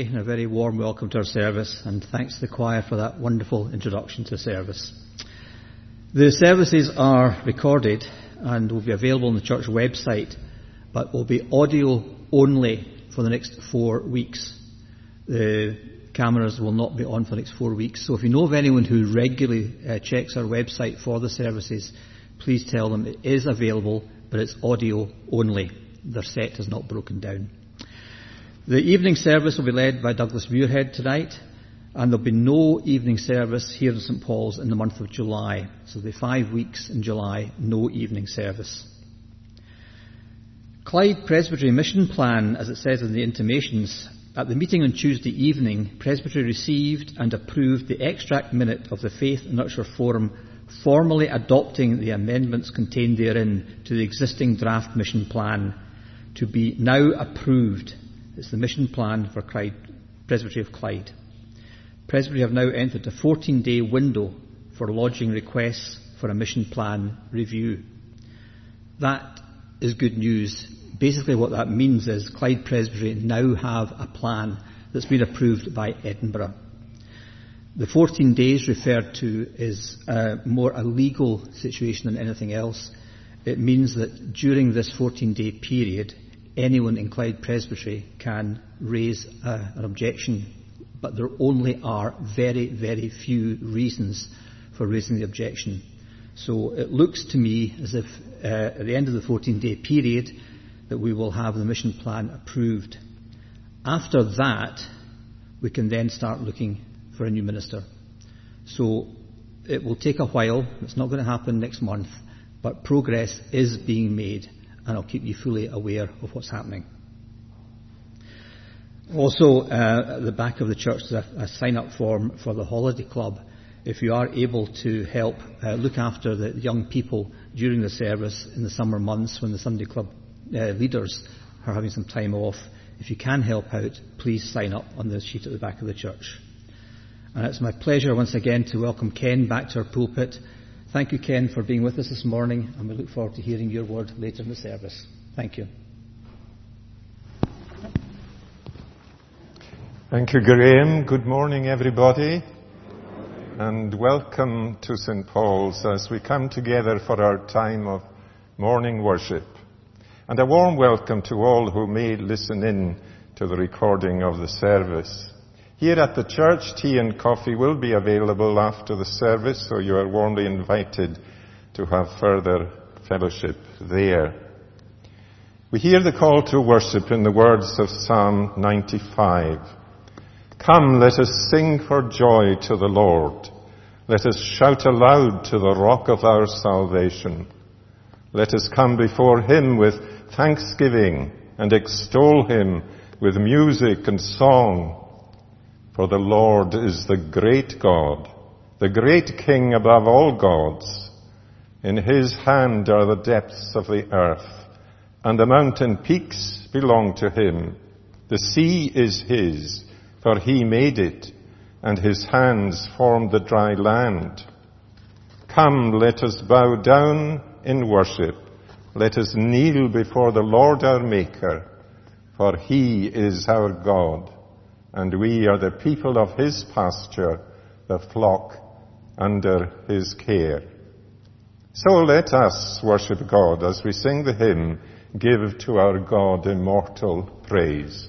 and a very warm welcome to our service, and thanks to the choir for that wonderful introduction to service. The services are recorded and will be available on the church website, but will be audio only for the next 4 weeks. The cameras will not be on for the next 4 weeks, so if you know of anyone who regularly checks our website for the services, please tell them it is available, but it's audio only. Their set is not broken down. The evening service will be led by Douglas Muirhead tonight, and there'll be no evening service here in St Paul's in the month of July. So there'll be 5 weeks in July, no evening service. Clyde Presbytery Mission Plan, as it says in the intimations, at the meeting on Tuesday evening, Presbytery received and approved the extract minute of the Faith and Nurture Forum formally adopting the amendments contained therein to the existing draft mission plan to be now approved. It's the mission plan for Presbytery of Clyde. Presbytery have now entered a 14-day window for lodging requests for a mission plan review. That is good news. Basically what that means is Clyde Presbytery now have a plan that's been approved by Edinburgh. The 14 days referred to is more a legal situation than anything else. It means that during this 14-day period, anyone in Clyde Presbytery can raise an objection, but there only are very, very few reasons for raising the objection. So it looks to me as if at the end of the 14-day period that we will have the mission plan approved. After that, we can then start looking for a new minister. So it will take a while. It's not going to happen next month, but progress is being made, and I'll keep you fully aware of what's happening. Also, at the back of the church, there's a sign-up form for the Holiday Club. If you are able to help look after the young people during the service in the summer months when the Sunday Club leaders are having some time off, if you can help out, please sign up on the sheet at the back of the church. And it's my pleasure once again to welcome Ken back to our pulpit. Thank you, Ken, for being with us this morning, and we look forward to hearing your word later in the service. Thank you. Thank you, Graham. Good morning, everybody, and welcome to St Paul's as we come together for our time of morning worship. And a warm welcome to all who may listen in to the recording of the service. Here at the church, tea and coffee will be available after the service, so you are warmly invited to have further fellowship there. We hear the call to worship in the words of Psalm 95. Come, let us sing for joy to the Lord. Let us shout aloud to the rock of our salvation. Let us come before him with thanksgiving and extol him with music and song. For the Lord is the great God, the great King above all gods. In his hand are the depths of the earth, and the mountain peaks belong to him. The sea is his, for he made it, and his hands formed the dry land. Come, let us bow down in worship. Let us kneel before the Lord our Maker, for he is our God, and we are the people of his pasture, the flock under his care. So let us worship God as we sing the hymn, Give to our God Immortal Praise.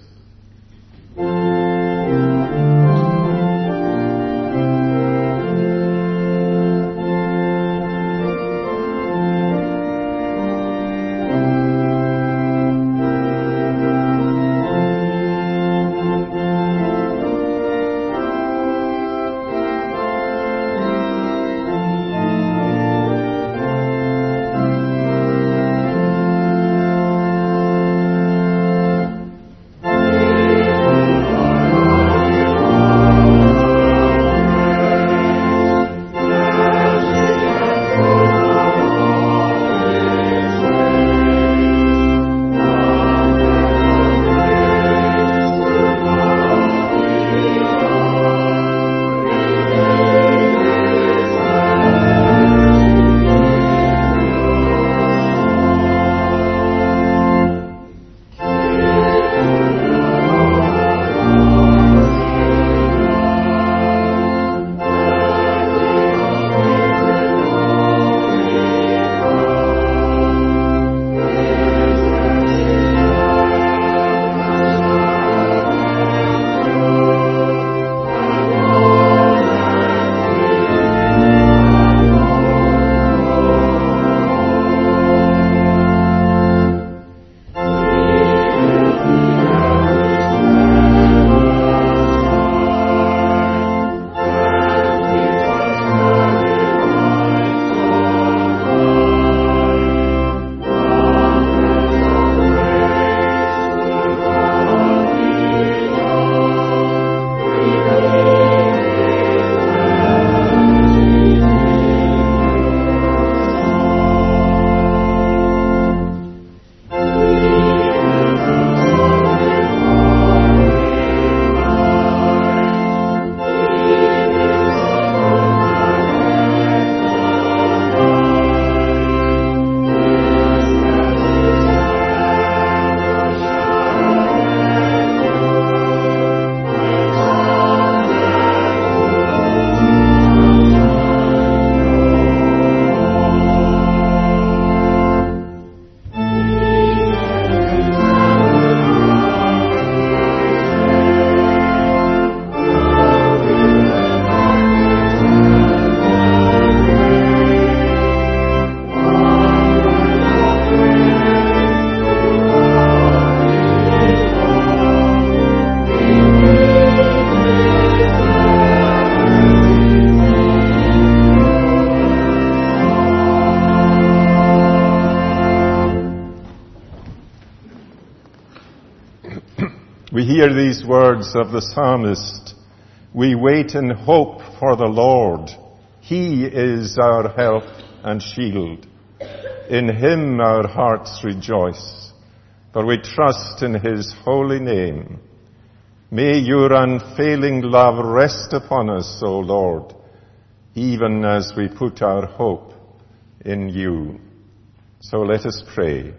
hear these words of the psalmist, we wait in hope for the Lord. He is our help and shield. In him our hearts rejoice, for we trust in his holy name. May your unfailing love rest upon us, O Lord, even as we put our hope in you. So let us pray.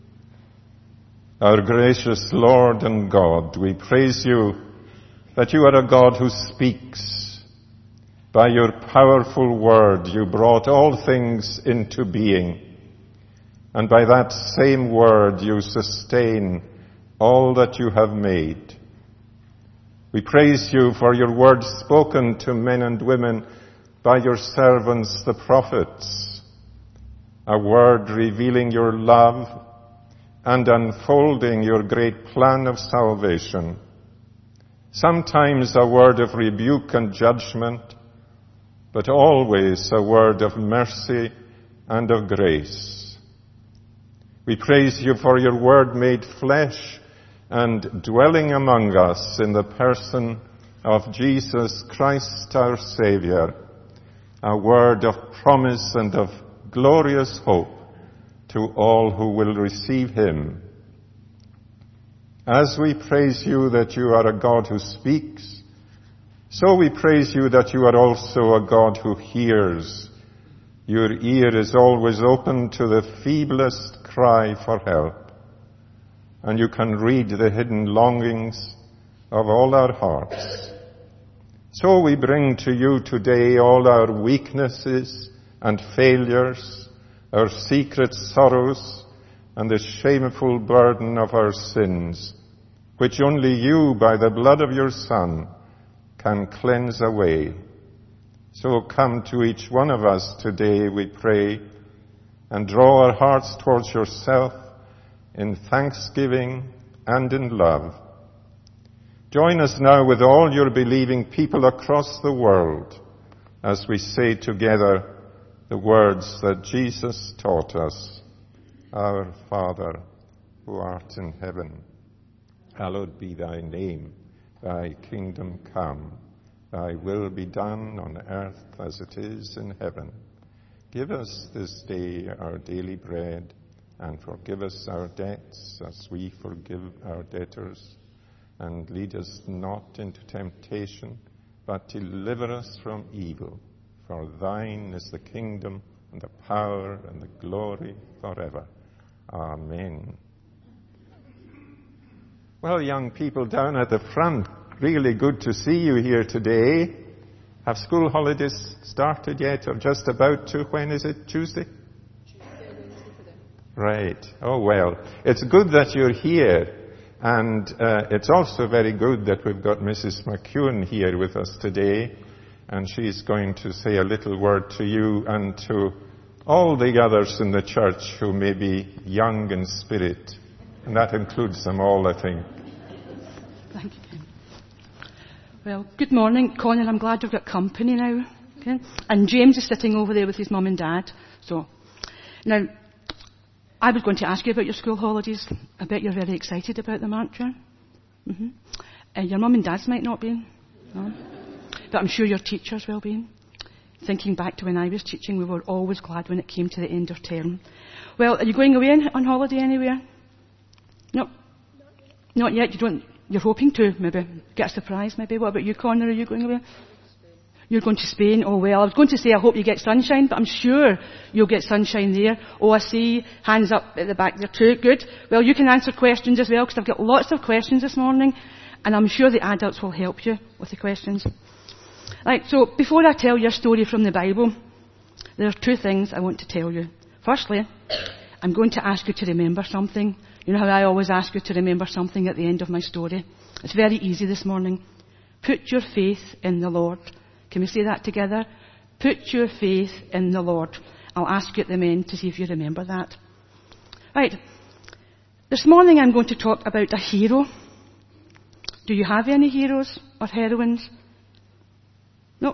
Our gracious Lord and God, we praise you that you are a God who speaks. By your powerful word you brought all things into being, and by that same word you sustain all that you have made. We praise you for your word spoken to men and women by your servants, the prophets, a word revealing your love and unfolding your great plan of salvation. Sometimes a word of rebuke and judgment, but always a word of mercy and of grace. We praise you for your word made flesh and dwelling among us in the person of Jesus Christ our Savior, a word of promise and of glorious hope to all who will receive him. As we praise you that you are a God who speaks, so we praise you that you are also a God who hears. Your ear is always open to the feeblest cry for help, and you can read the hidden longings of all our hearts. So we bring to you today all our weaknesses and failures, our secret sorrows, and the shameful burden of our sins, which only you, by the blood of your Son, can cleanse away. So come to each one of us today, we pray, and draw our hearts towards yourself in thanksgiving and in love. Join us now with all your believing people across the world as we say together the words that Jesus taught us. Our Father, who art in heaven, hallowed be thy name. Thy kingdom come. Thy will be done on earth as it is in heaven. Give us this day our daily bread, and forgive us our debts as we forgive our debtors. And lead us not into temptation, but deliver us from evil. For thine is the kingdom and the power and the glory forever. Amen. Well, young people down at the front, really good to see you here today. Have school holidays started yet, or just about to? When is it? Tuesday? Wednesday for them. Right. Oh, well. It's good that you're here. And it's also very good that we've got Mrs. McEwen here with us today. And she's going to say a little word to you and to all the others in the church who may be young in spirit. And that includes them all, I think. Thank you, Ken. Well, good morning, Conor. I'm glad you've got company now. Okay? And James is sitting over there with his mum and dad. So, now, I was going to ask you about your school holidays. I bet you're very excited about them, aren't you? Mm-hmm. Your mum and dad's might not be. No? But I'm sure your teachers will be. Thinking back to when I was teaching, we were always glad when it came to the end of term. Well, are you going away on holiday anywhere? No. Not yet. You're hoping to maybe get a surprise maybe. What about you, Conor? Are you going away? You're going to Spain? Oh, well, I was going to say I hope you get sunshine, but I'm sure you'll get sunshine there. Oh, I see. Hands up at the back there too. Good. Well, you can answer questions as well, because I've got lots of questions this morning, and I'm sure the adults will help you with the questions. Right, so before I tell you a story from the Bible, there are two things I want to tell you. Firstly, I'm going to ask you to remember something. You know how I always ask you to remember something at the end of my story? It's very easy this morning. Put your faith in the Lord. Can we say that together? Put your faith in the Lord. I'll ask you at the end to see if you remember that. Right. This morning I'm going to talk about a hero. Do you have any heroes or heroines? Nope.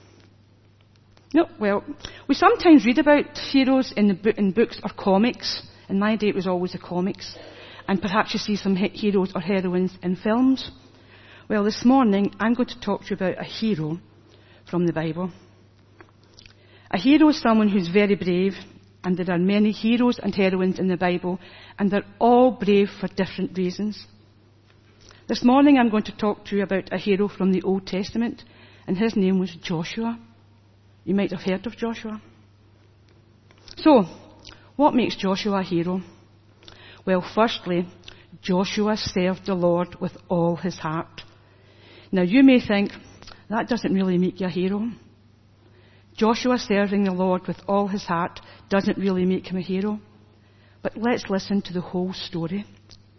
Nope. Well, we sometimes read about heroes in books or comics. In my day it was always the comics. and perhaps you see some heroes or heroines in films. Well, this morning I'm going to talk to you about a hero from the Bible. A hero is someone who's very brave, and there are many heroes and heroines in the Bible, and they're all brave for different reasons. This morning I'm going to talk to you about a hero from the Old Testament, and his name was Joshua. You might have heard of Joshua. So, what makes Joshua a hero? Well, firstly, Joshua served the Lord with all his heart. Now, you may think, that doesn't really make you a hero. Joshua serving the Lord with all his heart doesn't really make him a hero. But let's listen to the whole story.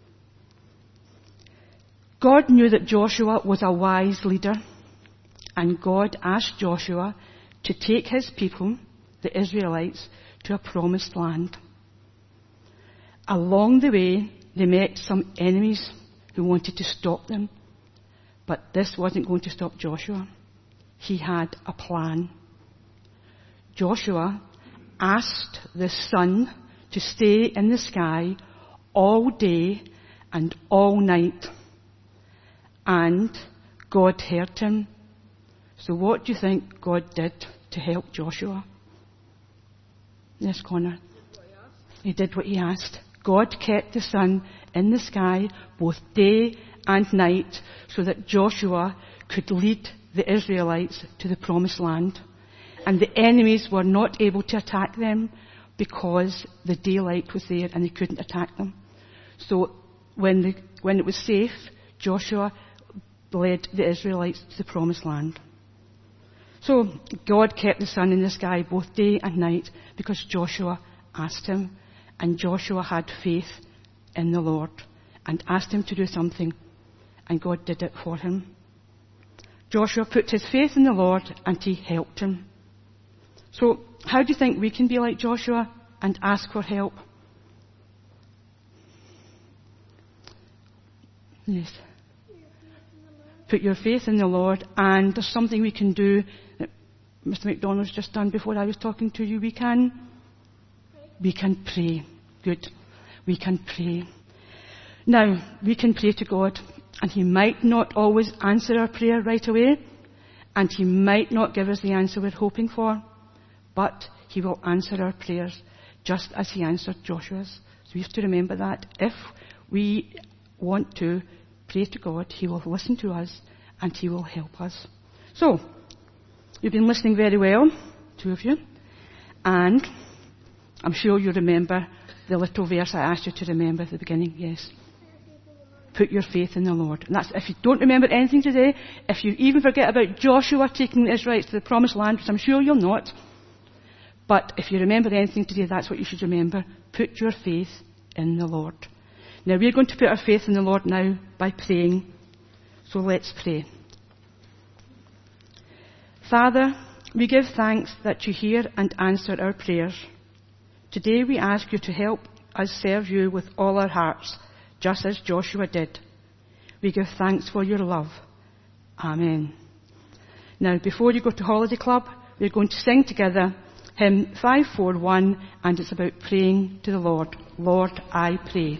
God knew that Joshua was a wise leader, and God asked Joshua to take his people, the Israelites, to a promised land. Along the way, they met some enemies who wanted to stop them. But this wasn't going to stop Joshua. He had a plan. Joshua asked the sun to stay in the sky all day and all night. And God heard him. So what do you think God did to help Joshua? Yes, Connor. He did what he asked. God kept the sun in the sky both day and night so that Joshua could lead the Israelites to the promised land. And the enemies were not able to attack them because the daylight was there and they couldn't attack them. So when it was safe, Joshua led the Israelites to the promised land. So God kept the sun in the sky both day and night because Joshua asked him. And Joshua had faith in the Lord and asked him to do something. And God did it for him. Joshua put his faith in the Lord and he helped him. So how do you think we can be like Joshua and ask for help? Yes. Put your faith in the Lord, and there's something we can do that Mr. McDonald's just done before I was talking to you. We can pray. Good. We can pray. Now, we can pray to God, and he might not always answer our prayer right away, and he might not give us the answer we're hoping for, but he will answer our prayers just as he answered Joshua's. So we have to remember that. If we want to pray to God, he will listen to us and he will help us. So, you've been listening very well, two of you, and I'm sure you remember the little verse I asked you to remember at the beginning. Yes. Put your faith in the Lord. And that's, if you don't remember anything today, if you even forget about Joshua taking the Israelites to the promised land, which I'm sure you'll not, but if you remember anything today, that's what you should remember. Put your faith in the Lord. Now, we're going to put our faith in the Lord now by praying. So let's pray. Father, we give thanks that you hear and answer our prayers. Today we ask you to help us serve you with all our hearts, just as Joshua did. We give thanks for your love. Amen. Now, before you go to Holiday Club, we're going to sing together hymn 541, and it's about praying to the Lord. Lord, I pray.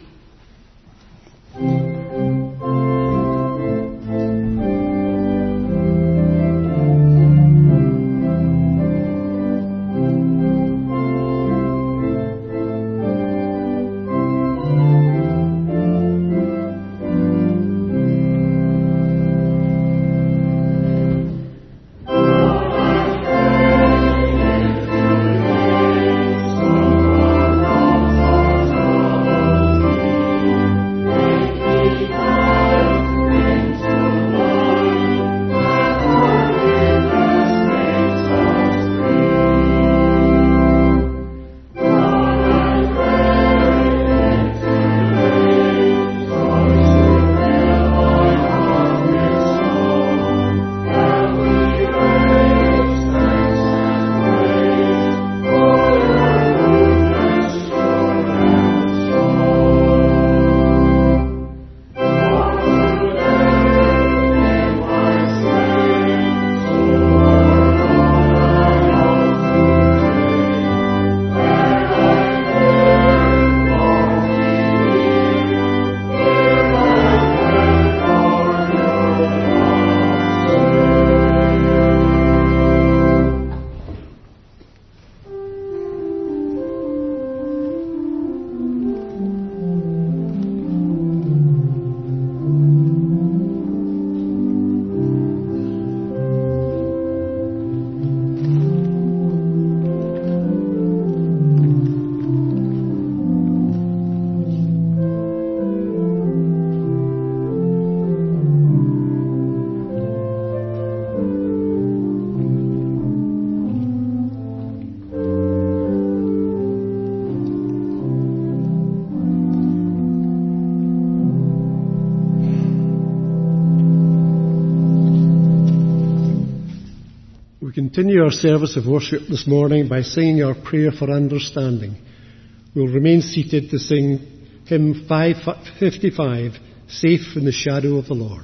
Thank you. continue our service of worship this morning by singing our prayer for understanding. We'll remain seated to sing hymn 555, Safe in the Shadow of the Lord.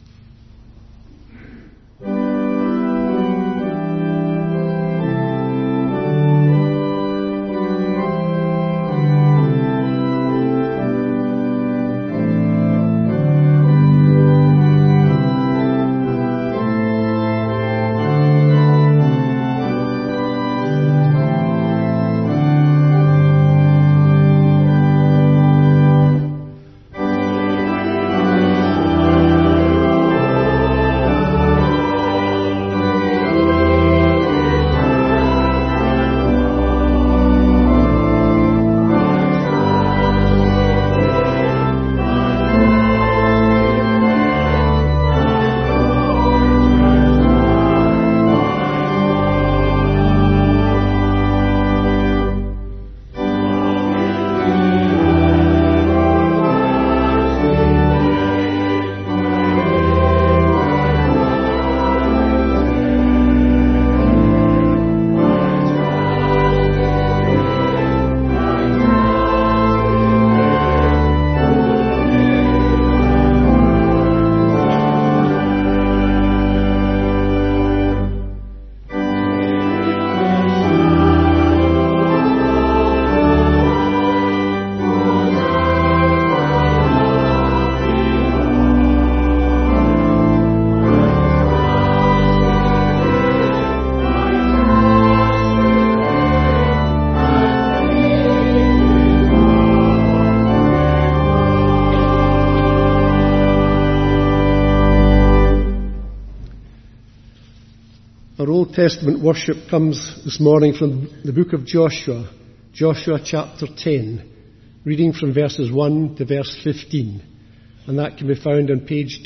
Our Old Testament worship comes this morning from the book of Joshua, Joshua chapter 10, reading from verses 1 to verse 15. And that can be found on page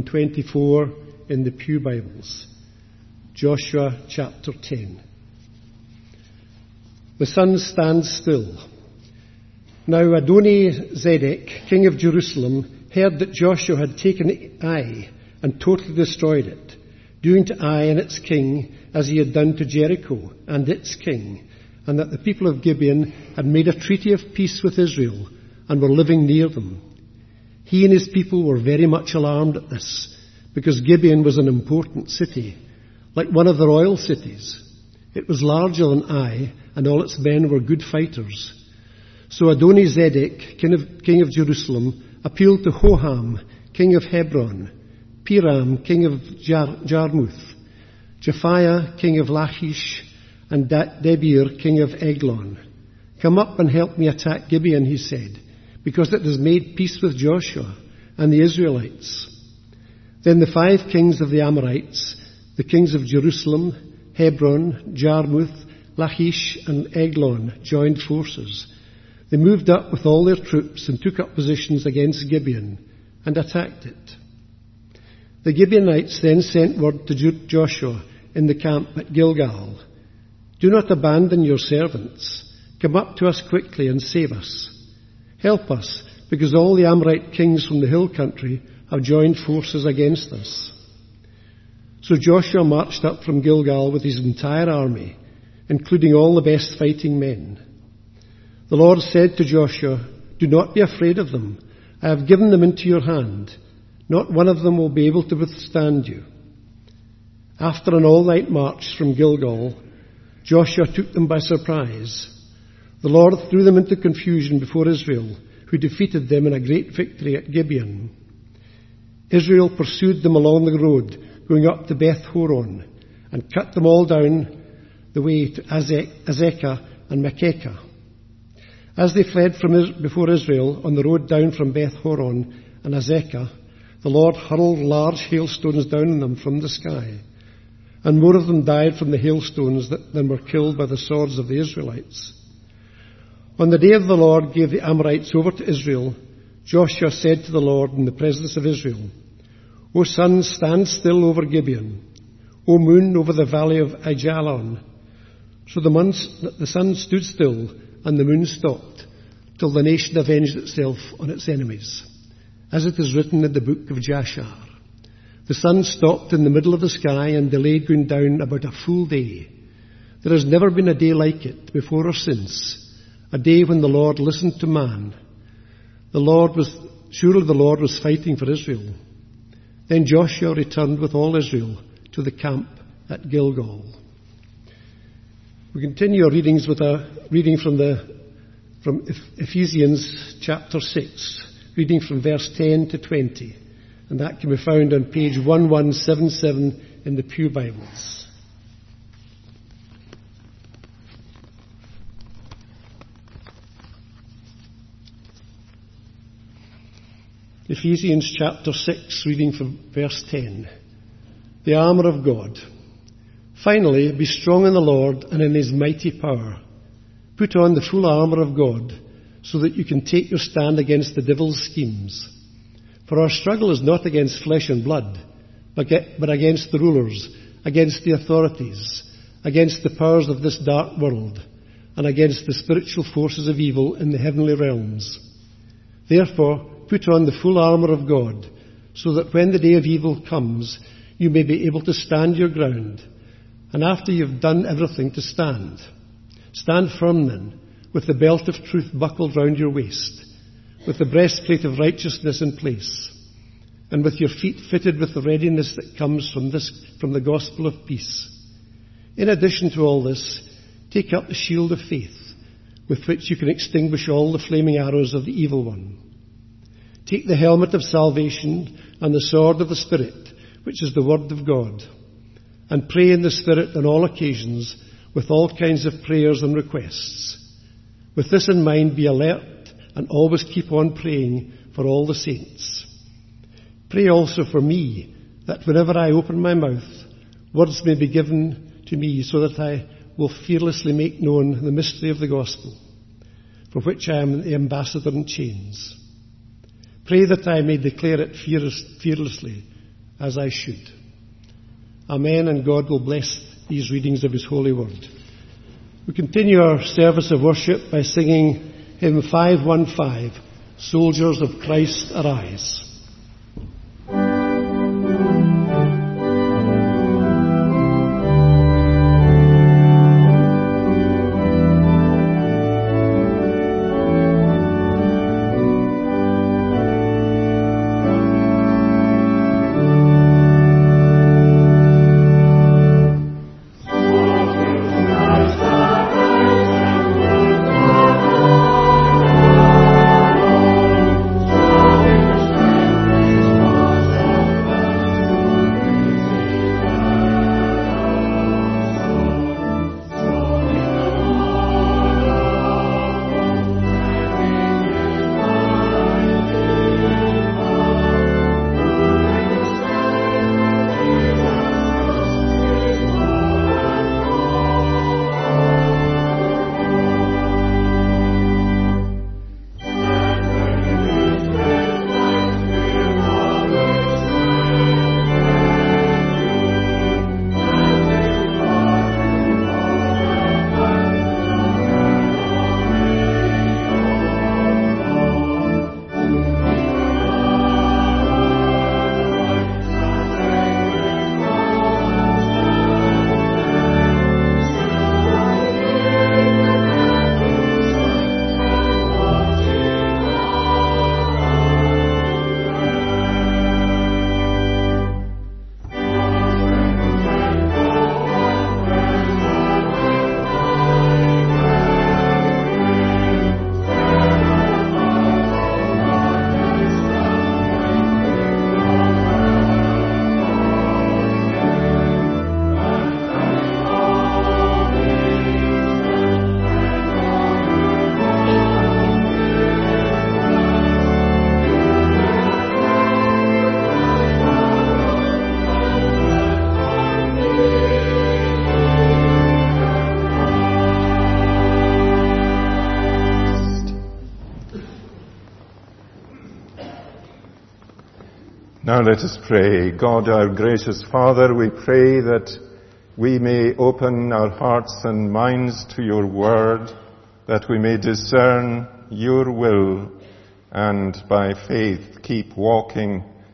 224 in the Pew Bibles. Joshua chapter 10. The sun stands still. Now Adoni-Zedek, king of Jerusalem, heard that Joshua had taken Ai and totally destroyed it, doing to Ai and its king as he had done to Jericho and its king, and that the people of Gibeon had made a treaty of peace with Israel and were living near them. He and his people were very much alarmed at this, because Gibeon was an important city, like one of the royal cities. It was larger than Ai, and all its men were good fighters. So Adoni-Zedek, king of Jerusalem, appealed to Hoham, king of Hebron, Piram, king of Jarmuth, Japhiah, king of Lachish, and Debir, king of Eglon. Come up and help me attack Gibeon, he said, because it has made peace with Joshua and the Israelites. Then the 5 kings of the Amorites, the kings of Jerusalem, Hebron, Jarmuth, Lachish, and Eglon, joined forces. They moved up with all their troops and took up positions against Gibeon and attacked it. The Gibeonites then sent word to Joshua in the camp at Gilgal, "Do not abandon your servants. Come up to us quickly and save us. Help us, because all the Amorite kings from the hill country have joined forces against us." So Joshua marched up from Gilgal with his entire army, including all the best fighting men. The Lord said to Joshua, "Do not be afraid of them. I have given them into your hand. Not one of them will be able to withstand you." After an all-night march from Gilgal, Joshua took them by surprise. The Lord threw them into confusion before Israel, who defeated them in a great victory at Gibeon. Israel pursued them along the road, going up to Beth Horon, and cut them all down the way to Azekah and Makekah. As they fled from before Israel on the road down from Beth Horon and Azekah, the Lord hurled large hailstones down on them from the sky, and more of them died from the hailstones than were killed by the swords of the Israelites. On the day of the Lord gave the Amorites over to Israel, Joshua said to the Lord in the presence of Israel, "O sun, stand still over Gibeon. O moon, over the valley of Aijalon." So the sun stood still and the moon stopped, till the nation avenged itself on its enemies, as it is written in the book of Jashar. The sun stopped in the middle of the sky and delayed going down about a full day. There has never been a day like it, before or since, a day when the Lord listened to man. Surely the Lord was fighting for Israel. Then Joshua returned with all Israel to the camp at Gilgal. We continue our readings with a reading from Ephesians chapter 6, reading from verse 10 to 20. And that can be found on page 1177 in the Pew Bibles. Ephesians chapter 6, reading from verse 10. The armour of God. Finally, be strong in the Lord and in his mighty power. Put on the full armour of God, so that you can take your stand against the devil's schemes. For our struggle is not against flesh and blood, but against the rulers, against the authorities, against the powers of this dark world, and against the spiritual forces of evil in the heavenly realms. Therefore, put on the full armour of God, so that when the day of evil comes, you may be able to stand your ground. And after you've done everything, to stand. Stand firm then, with the belt of truth buckled round your waist, with the breastplate of righteousness in place, and with your feet fitted with the readiness that comes from the gospel of peace. In addition to all this, take up the shield of faith, with which you can extinguish all the flaming arrows of the evil one. Take the helmet of salvation and the sword of the Spirit, which is the word of God, and pray in the Spirit on all occasions with all kinds of prayers and requests. With this in mind, be alert and always keep on praying for all the saints. Pray also for me, that whenever I open my mouth, words may be given to me, so that I will fearlessly make known the mystery of the gospel, for which I am the ambassador in chains. Pray that I may declare it fearlessly, as I should. Amen, and God will bless these readings of his holy word. We continue our service of worship by singing hymn 515, Soldiers of Christ Arise. Now let us pray. God, our gracious Father, we pray that we may open our hearts and minds to your word, that we may discern your will, and by faith keep walking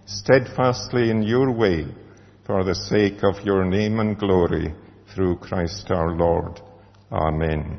steadfastly in your way, for the sake of your name and glory, through Christ our Lord. Amen.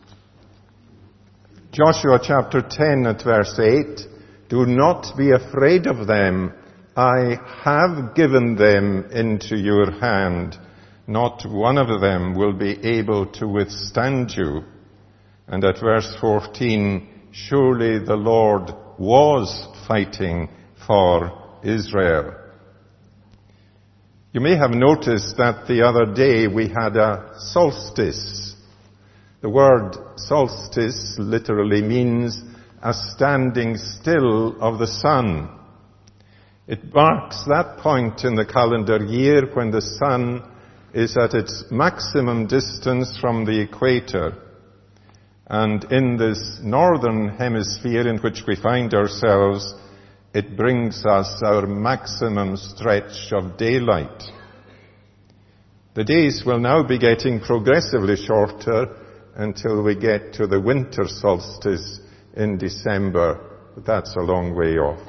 Joshua chapter 10 at verse 8, do not be afraid of them. I have given them into your hand. Not one of them will be able to withstand you. And at verse 14, surely the Lord was fighting for Israel. You may have noticed that the other day we had a solstice. The word solstice literally means a standing still of the sun. It marks that point in the calendar year when the sun is at its maximum distance from the equator. And in this northern hemisphere in which we find ourselves, it brings us our maximum stretch of daylight. The days will now be getting progressively shorter until we get to the winter solstice in December. But that's a long way off.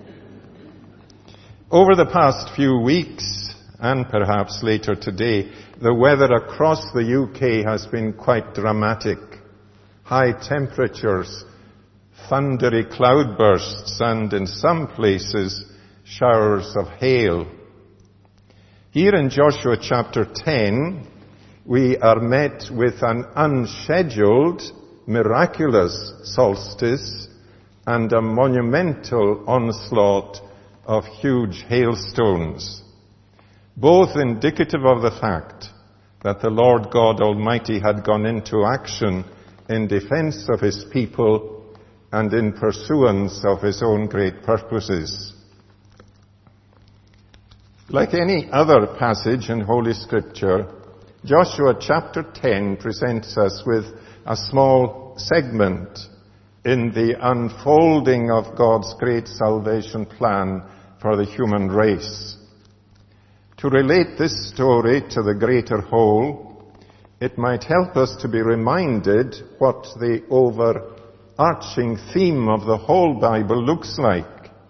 Over the past few weeks, and perhaps later today, the weather across the UK has been quite dramatic. High temperatures, thundery cloudbursts, and in some places, showers of hail. Here in Joshua chapter 10, we are met with an unscheduled, miraculous solstice and a monumental onslaught of huge hailstones, both indicative of the fact that the Lord God Almighty had gone into action in defense of his people and in pursuance of his own great purposes. Like any other passage in Holy Scripture, Joshua chapter 10 presents us with a small segment in the unfolding of God's great salvation plan for the human race. To relate this story to the greater whole, it might help us to be reminded what the overarching theme of the whole Bible looks like.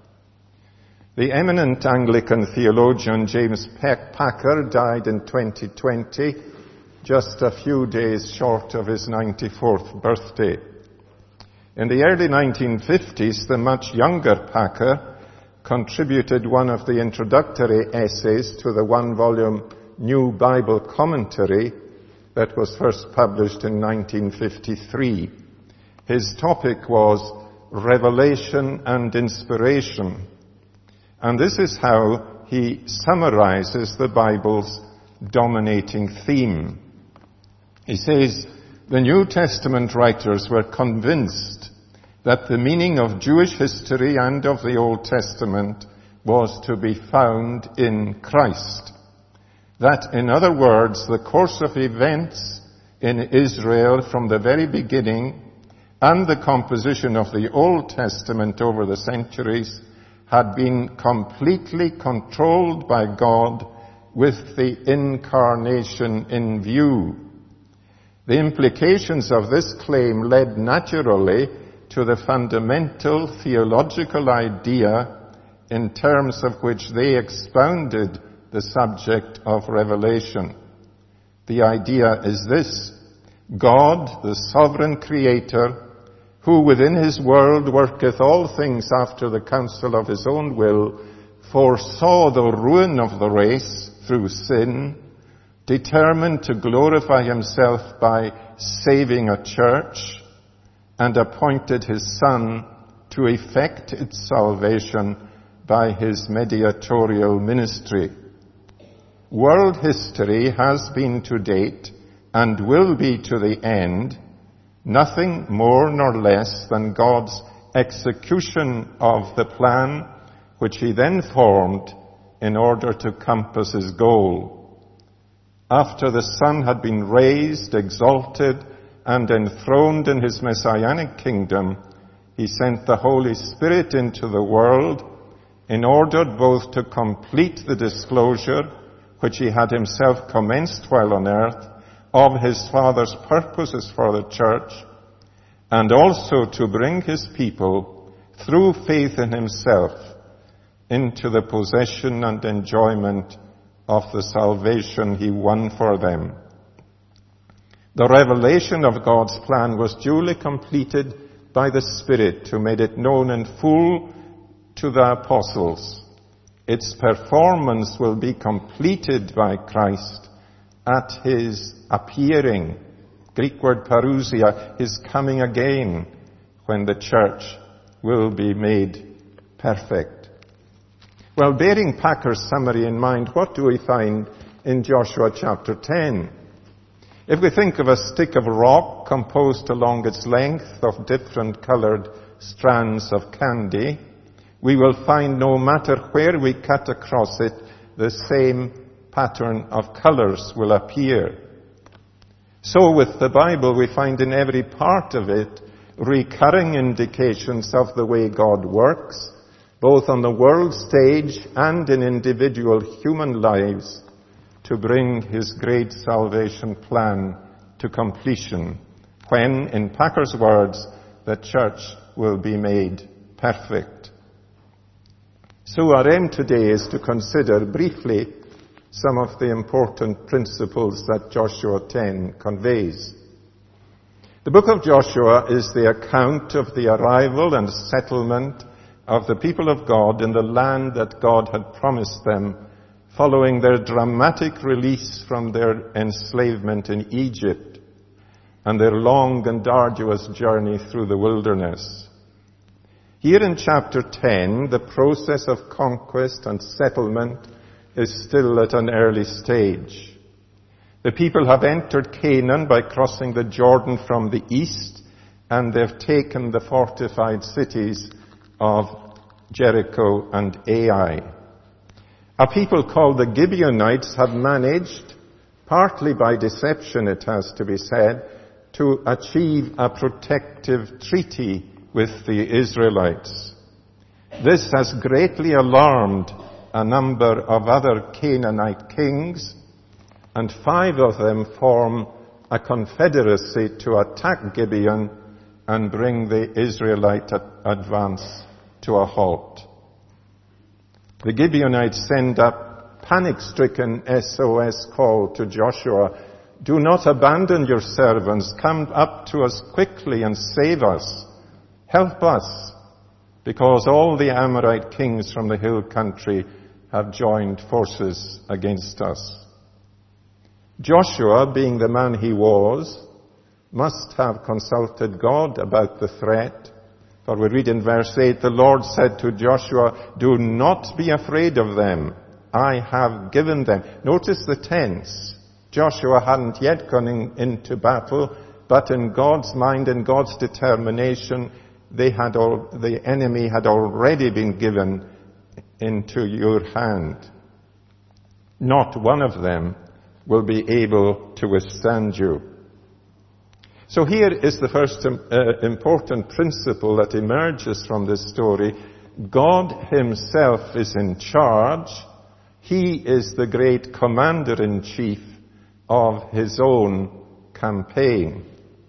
The eminent Anglican theologian James Packer died in 2020, just a few days short of his 94th birthday. In the early 1950s, the much younger Packer contributed one of the introductory essays to the one-volume New Bible Commentary that was first published in 1953. His topic was Revelation and Inspiration. And this is how he summarizes the Bible's dominating theme. He says, the New Testament writers were convinced that the meaning of Jewish history and of the Old Testament was to be found in Christ. That, in other words, the course of events in Israel from the very beginning and the composition of the Old Testament over the centuries had been completely controlled by God with the incarnation in view. The implications of this claim led naturally to the fundamental theological idea in terms of which they expounded the subject of revelation. The idea is this: God, the sovereign creator, who within his world worketh all things after the counsel of his own will, foresaw the ruin of the race through sin, determined to glorify himself by saving a church, and appointed his Son to effect its salvation by his mediatorial ministry. World history has been to date, and will be to the end, nothing more nor less than God's execution of the plan which he then formed in order to compass his goal. After the Son had been raised, exalted, and enthroned in his messianic kingdom, he sent the Holy Spirit into the world in order both to complete the disclosure which he had himself commenced while on earth of his Father's purposes for the church, and also to bring his people, through faith in himself, into the possession and enjoyment of the salvation he won for them. The revelation of God's plan was duly completed by the Spirit, who made it known in full to the apostles. Its performance will be completed by Christ at his appearing. Greek word parousia, his coming again, when the church will be made perfect. Well, bearing Packer's summary in mind, what do we find in Joshua chapter 10? If we think of a stick of rock composed along its length of different colored strands of candy, we will find no matter where we cut across it, the same pattern of colors will appear. So with the Bible, we find in every part of it recurring indications of the way God works, both on the world stage and in individual human lives, to bring his great salvation plan to completion, when, in Packer's words, the church will be made perfect. So our aim today is to consider briefly some of the important principles that Joshua 10 conveys. The book of Joshua is the account of the arrival and settlement of the people of God in the land that God had promised them, following their dramatic release from their enslavement in Egypt and their long and arduous journey through the wilderness. Here in chapter 10, the process of conquest and settlement is still at an early stage. The people have entered Canaan by crossing the Jordan from the east, and they've taken the fortified cities of Jericho and Ai. A people called the Gibeonites have managed, partly by deception it has to be said, to achieve a protective treaty with the Israelites. This has greatly alarmed a number of other Canaanite kings, and 5 of them form a confederacy to attack Gibeon and bring the Israelite advance to a halt. The Gibeonites send a panic-stricken SOS call to Joshua, "Do not abandon your servants. Come up to us quickly and save us. Help us, because all the Amorite kings from the hill country have joined forces against us." Joshua, being the man he was, must have consulted God about the threat. For we read in verse 8, "The Lord said to Joshua, 'Do not be afraid of them. I have given them.'" Notice the tense. Joshua hadn't yet gone into battle, but in God's mind and God's determination, the enemy had already been given into your hand. Not one of them will be able to withstand you. So here is the first important principle that emerges from this story. God himself is in charge. He is the great commander-in-chief of his own campaign.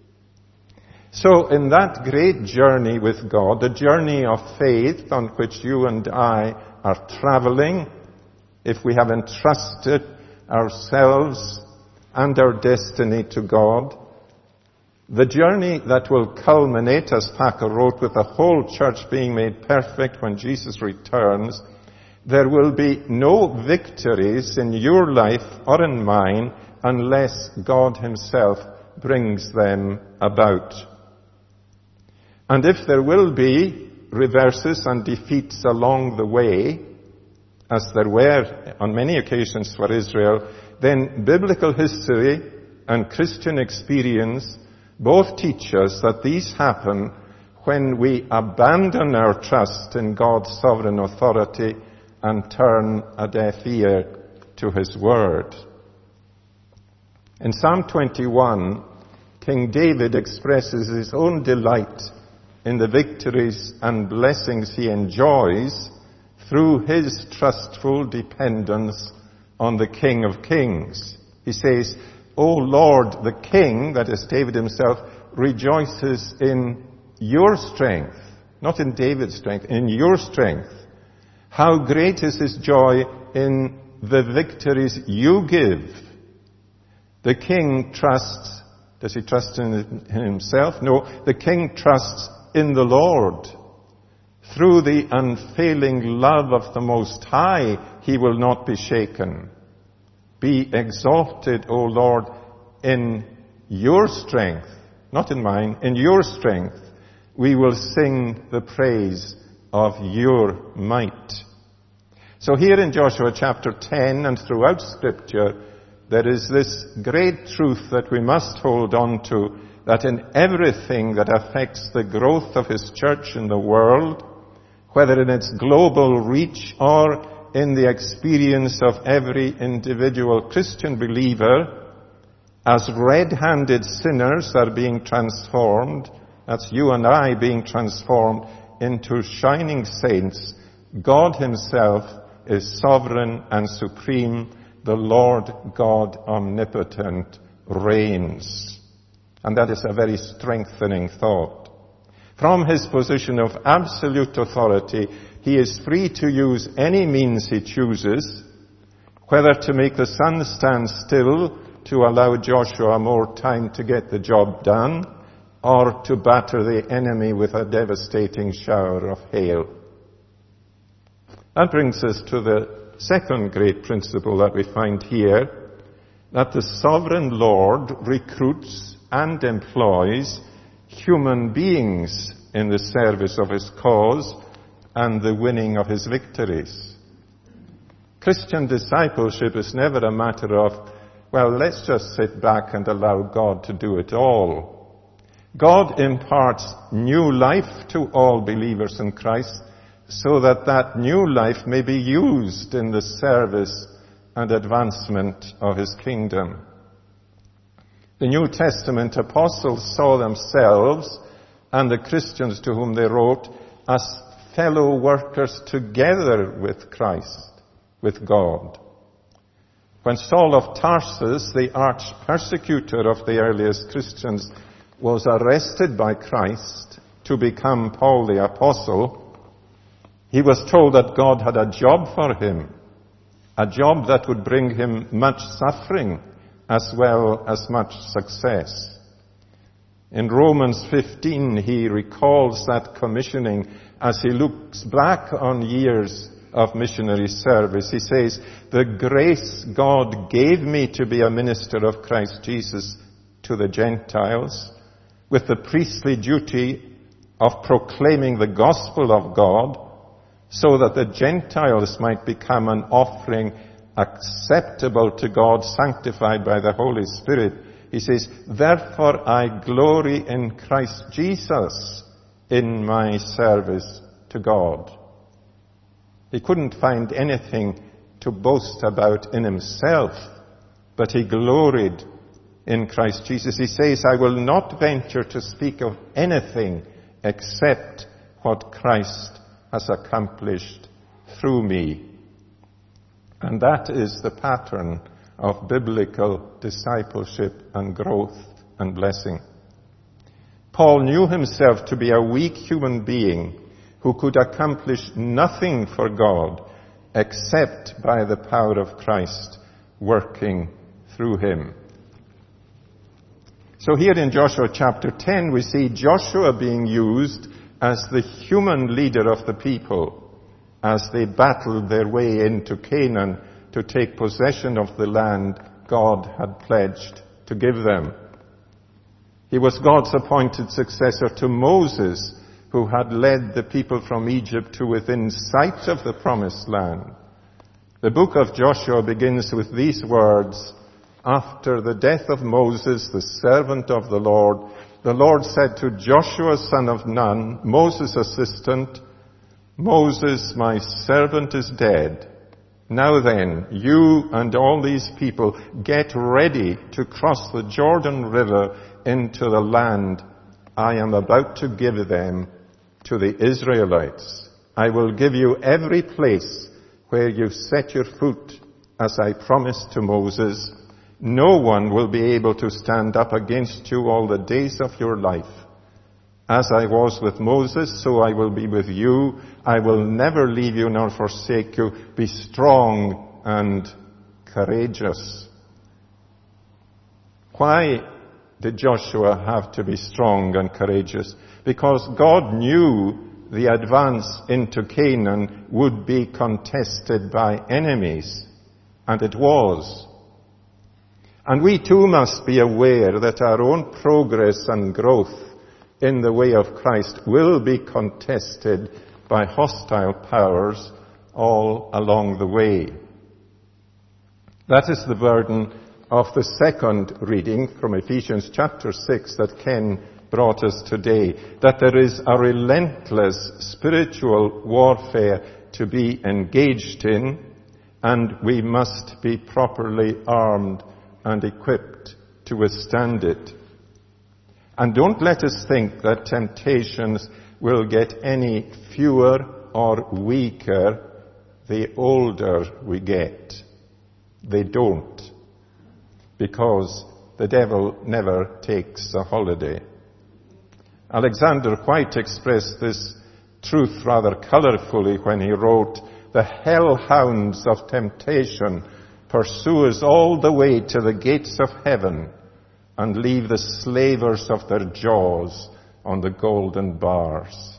So in that great journey with God, the journey of faith on which you and I are traveling, if we have entrusted ourselves and our destiny to God, the journey that will culminate, as Packer wrote, with the whole church being made perfect when Jesus returns, there will be no victories in your life or in mine unless God himself brings them about. And if there will be reverses and defeats along the way, as there were on many occasions for Israel, then biblical history and Christian experience both teach us that these happen when we abandon our trust in God's sovereign authority and turn a deaf ear to his word. In Psalm 21, King David expresses his own delight in the victories and blessings he enjoys through his trustful dependence on the King of Kings. He says, "O Lord, the King," that is David himself, "rejoices in your strength," not in David's strength, in your strength. How great is his joy in the victories you give. The king trusts, does he trust in himself? No, the king trusts in the Lord. Through the unfailing love of the Most High, he will not be shaken. Be exalted, O Lord, in your strength, not in mine, in your strength. We will sing the praise of your might. So here in Joshua chapter 10 and throughout Scripture, there is this great truth that we must hold on to, that in everything that affects the growth of his church in the world, whether in its global reach or in the experience of every individual Christian believer, as red-handed sinners are being transformed, that's you and I being transformed into shining saints, God himself is sovereign and supreme. The Lord God omnipotent reigns. And that is a very strengthening thought. From his position of absolute authority, he is free to use any means he chooses, whether to make the sun stand still to allow Joshua more time to get the job done, or to batter the enemy with a devastating shower of hail. That brings us to the second great principle that we find here, that the sovereign Lord recruits and employs human beings in the service of his cause and the winning of his victories. Christian discipleship is never a matter of, well, let's just sit back and allow God to do it all. God imparts new life to all believers in Christ so that that new life may be used in the service and advancement of his kingdom. The New Testament apostles saw themselves and the Christians to whom they wrote as fellow workers together with Christ, with God. When Saul of Tarsus, the arch persecutor of the earliest Christians, was arrested by Christ to become Paul the Apostle, he was told that God had a job for him, a job that would bring him much suffering as well as much success. In Romans 15, he recalls that commissioning as he looks back on years of missionary service. He says, "The grace God gave me to be a minister of Christ Jesus to the Gentiles, with the priestly duty of proclaiming the gospel of God, so that the Gentiles might become an offering acceptable to God, sanctified by the Holy Spirit." He says, "Therefore I glory in Christ Jesus in my service to God." He couldn't find anything to boast about in himself, but he gloried in Christ Jesus. He says, "I will not venture to speak of anything except what Christ has accomplished through me." And that is the pattern of biblical discipleship and growth and blessing. Paul knew himself to be a weak human being who could accomplish nothing for God except by the power of Christ working through him. So here in Joshua chapter 10, we see Joshua being used as the human leader of the people as they battled their way into Canaan to take possession of the land God had pledged to give them. He was God's appointed successor to Moses, who had led the people from Egypt to within sight of the promised land. The book of Joshua begins with these words, "After the death of Moses, the servant of the Lord said to Joshua, son of Nun, Moses' assistant, 'Moses, my servant, is dead. Now then, you and all these people get ready to cross the Jordan River into the land I am about to give them to the Israelites. I will give you every place where you set your foot, as I promised to Moses. No one will be able to stand up against you all the days of your life. As I was with Moses, so I will be with you. I will never leave you nor forsake you. Be strong and courageous. Why did Joshua have to be strong and courageous? Because God knew the advance into Canaan would be contested by enemies, and it was. And we too must be aware that our own progress and growth in the way of Christ will be contested by hostile powers all along the way. That is the burden of the second reading from Ephesians chapter 6 that Ken brought us today, that there is a relentless spiritual warfare to be engaged in, and we must be properly armed and equipped to withstand it. And don't let us think that temptations will get any fewer or weaker the older we get. They don't, because the devil never takes a holiday. Alexander White expressed this truth rather colourfully when he wrote, "The hellhounds of temptation pursue us all the way to the gates of heaven and leave the slavers of their jaws on the golden bars."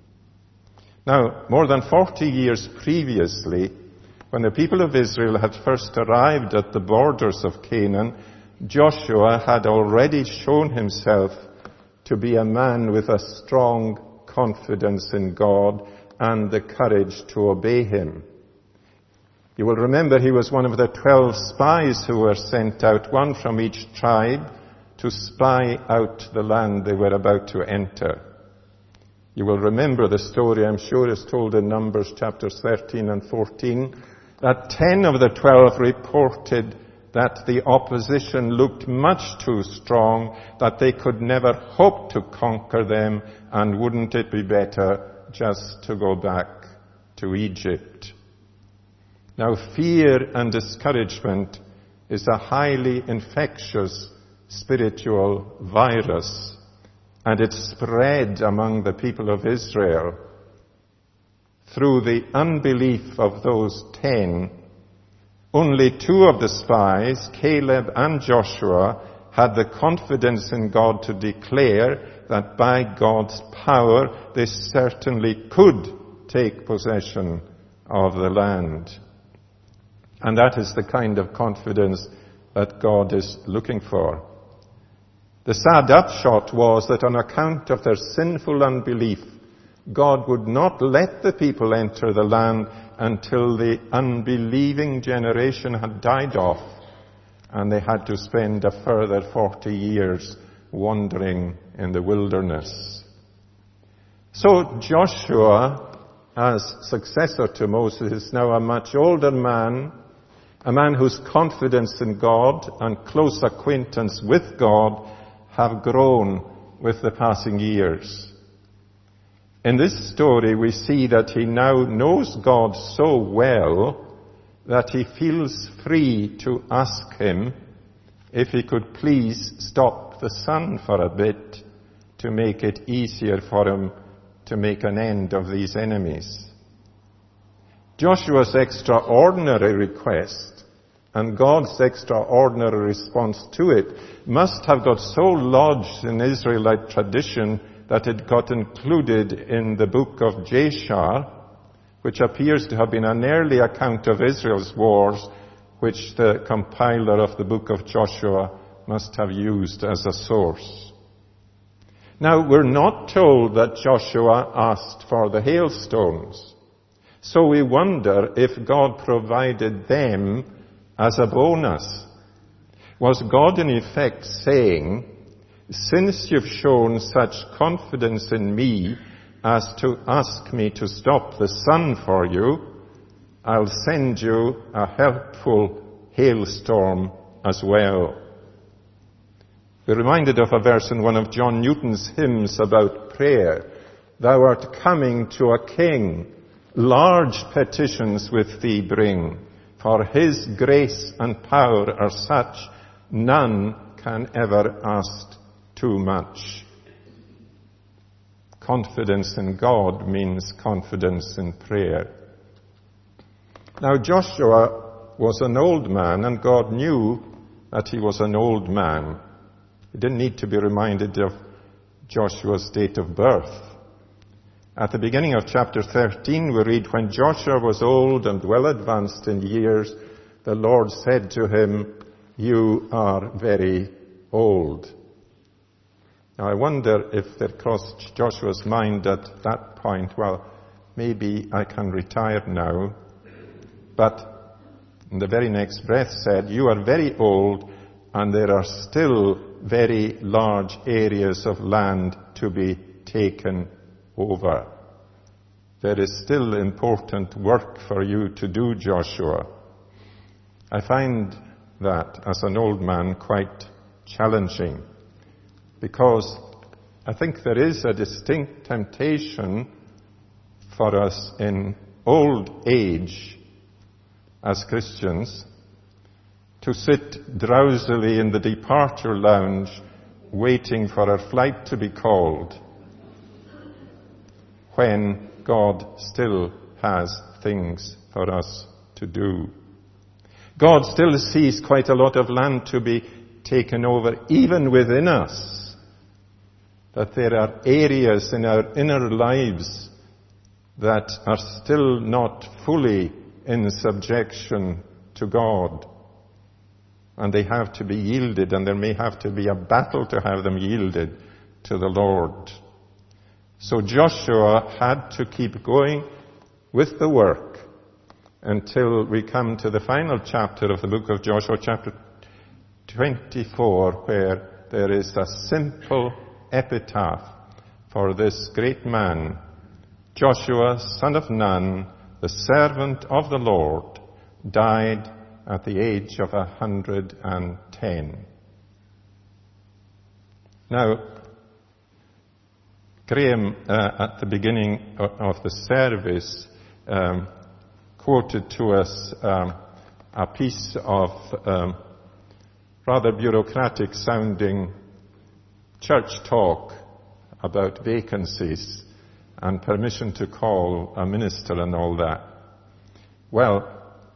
Now, more than 40 years previously, when the people of Israel had first arrived at the borders of Canaan, Joshua had already shown himself to be a man with a strong confidence in God and the courage to obey him. You will remember he was one of the 12 spies who were sent out, one from each tribe, to spy out the land they were about to enter. You will remember the story, I'm sure, is told in Numbers chapters 13 and 14, that 10 of the 12 reported that the opposition looked much too strong, that they could never hope to conquer them, and wouldn't it be better just to go back to Egypt? Now, fear and discouragement is a highly infectious spiritual virus, and it spread among the people of Israel. Through the unbelief of those 10, only 2 of the spies, Caleb and Joshua, had the confidence in God to declare that by God's power they certainly could take possession of the land. And that is the kind of confidence that God is looking for. The sad upshot was that on account of their sinful unbelief, God would not let the people enter the land until the unbelieving generation had died off, and they had to spend a further 40 years wandering in the wilderness. So Joshua, as successor to Moses, is now a much older man, a man whose confidence in God and close acquaintance with God have grown with the passing years. In this story, we see that he now knows God so well that he feels free to ask him if he could please stop the sun for a bit to make it easier for him to make an end of these enemies. Joshua's extraordinary request and God's extraordinary response to it must have got so lodged in Israelite tradition that it got included in the book of Jashar, which appears to have been an early account of Israel's wars, which the compiler of the book of Joshua must have used as a source. Now, we're not told that Joshua asked for the hailstones, so we wonder if God provided them as a bonus. Was God in effect saying, since you've shown such confidence in me as to ask me to stop the sun for you, I'll send you a helpful hailstorm as well. We're reminded of a verse in one of John Newton's hymns about prayer. Thou art coming to a king, large petitions with thee bring, for his grace and power are such, none can ever ask too much. confidence in God means confidence in prayer. Now Joshua was an old man, and God knew that he was an old man. He didn't need to be reminded of Joshua's date of birth. At the beginning of chapter 13, we read, "When Joshua was old and well advanced in years, the Lord said to him, 'You are very old.'" Now I wonder if it crossed Joshua's mind at that point, well, maybe I can retire now. But in the very next breath said, "You are very old, and there are still very large areas of land to be taken over. There is still important work for you to do, Joshua." I find that, as an old man, quite challenging, because I think there is a distinct temptation for us in old age as Christians to sit drowsily in the departure lounge waiting for our flight to be called, when God still has things for us to do. God still sees quite a lot of land to be taken over, even within us. That there are areas in our inner lives that are still not fully in subjection to God. And they have to be yielded, and there may have to be a battle to have them yielded to the Lord. So Joshua had to keep going with the work until we come to the final chapter of the book of Joshua, chapter 24, where there is a simple epitaph for this great man, Joshua, son of Nun, the servant of the Lord, died at the age of 110. Now, Graham, at the beginning of the service, quoted to us a piece of rather bureaucratic-sounding church talk about vacancies and permission to call a minister and all that. Well,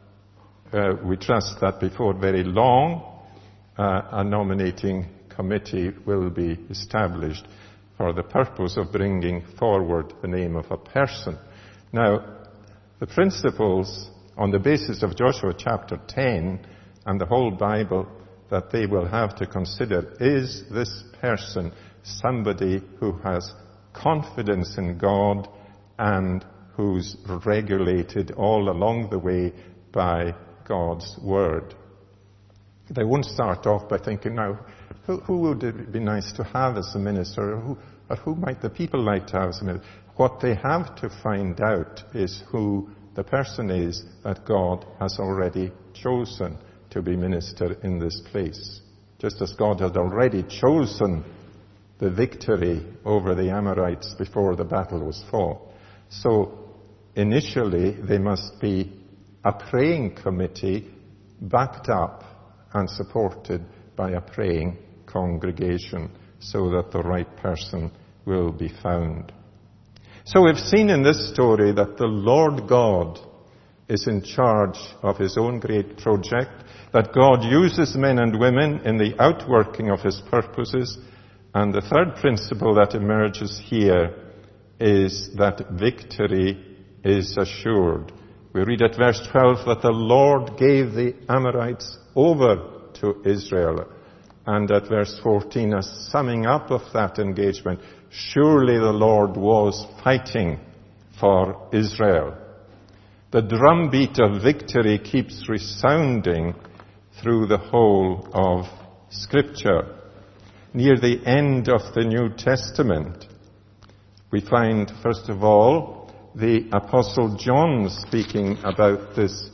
we trust that before very long, a nominating committee will be established for the purpose of bringing forward the name of a person. Now, the principles on the basis of Joshua chapter 10 and the whole Bible that they will have to consider, is this person somebody who has confidence in God and who's regulated all along the way by God's Word. They won't start off by thinking, now, who would it be nice to have as a minister, or who might the people like to have as a minister? What they have to find out is who the person is that God has already chosen to be minister in this place. Just as God had already chosen the victory over the Amorites before the battle was fought. So initially they must be a praying committee backed up and supported by a praying congregation so that the right person will be found. So we've seen in this story that the Lord God is in charge of his own great project, that God uses men and women in the outworking of his purposes, and the third principle that emerges here is that victory is assured. We read at verse 12 that the Lord gave the Amorites over to Israel. And at verse 14, a summing up of that engagement, surely the Lord was fighting for Israel. The drumbeat of victory keeps resounding through the whole of Scripture. Near the end of the New Testament, we find, first of all, the Apostle John speaking about this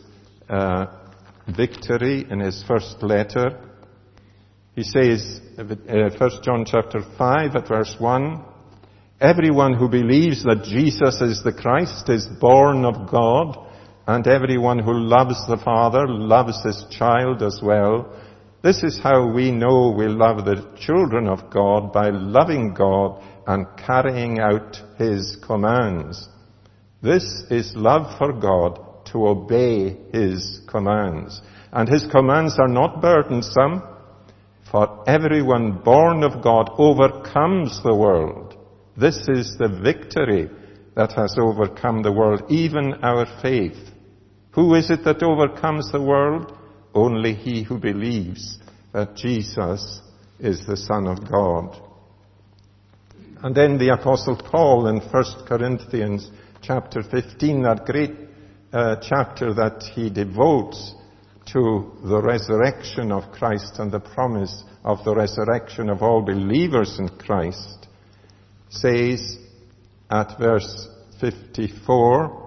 victory in his first letter. He says, 1 John chapter 5 at verse 1, everyone who believes that Jesus is the Christ is born of God, and everyone who loves the Father loves his child as well. This is how we know we love the children of God, by loving God and carrying out His commands. This is love for God, to obey His commands. And His commands are not burdensome, for everyone born of God overcomes the world. This is the victory that has overcome the world, even our faith. Who is it that overcomes the world? Only he who believes that Jesus is the Son of God. And then the Apostle Paul in 1 Corinthians chapter 15, that great chapter that he devotes to the resurrection of Christ and the promise of the resurrection of all believers in Christ, says at verse 54,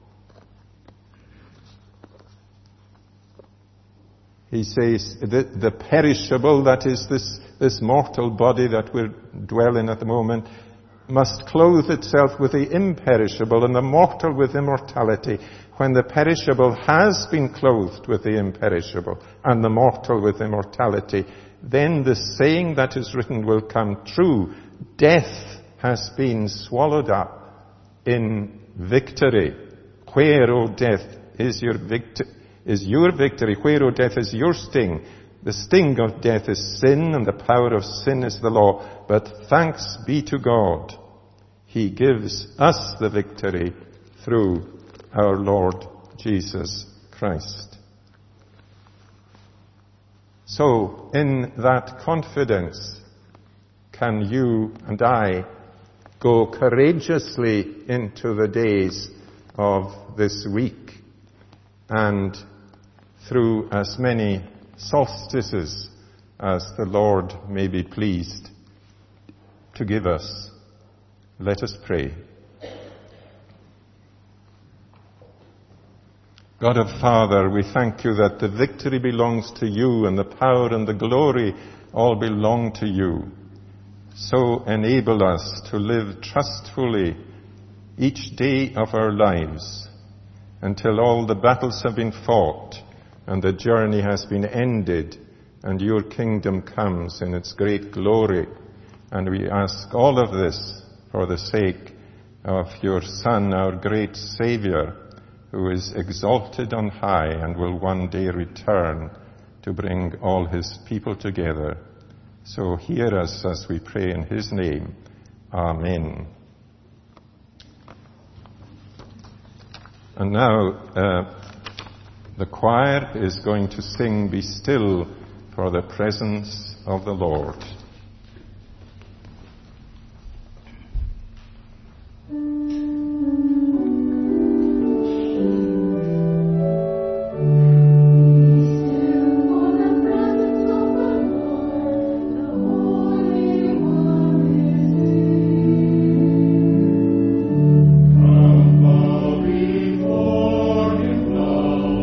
he says, the perishable, that is this mortal body that we dwell in at the moment, must clothe itself with the imperishable, and the mortal with immortality. When the perishable has been clothed with the imperishable, and the mortal with immortality, then the saying that is written will come true. Death has been swallowed up in victory. Where, O death, is your victory? Where, O death, is your sting? The sting of death is sin, and the power of sin is the law. But thanks be to God, He gives us the victory through our Lord Jesus Christ. So, in that confidence, can you and I go courageously into the days of this week, and through as many solstices as the Lord may be pleased to give us. Let us pray. God of Father, we thank you that the victory belongs to you, and the power and the glory all belong to you. So enable us to live trustfully each day of our lives until all the battles have been fought and the journey has been ended and your kingdom comes in its great glory. And we ask all of this for the sake of your Son, our great Saviour, who is exalted on high and will one day return to bring all his people together. So hear us as we pray in his name. Amen. And now the choir is going to sing "Be Still for the Presence of the Lord."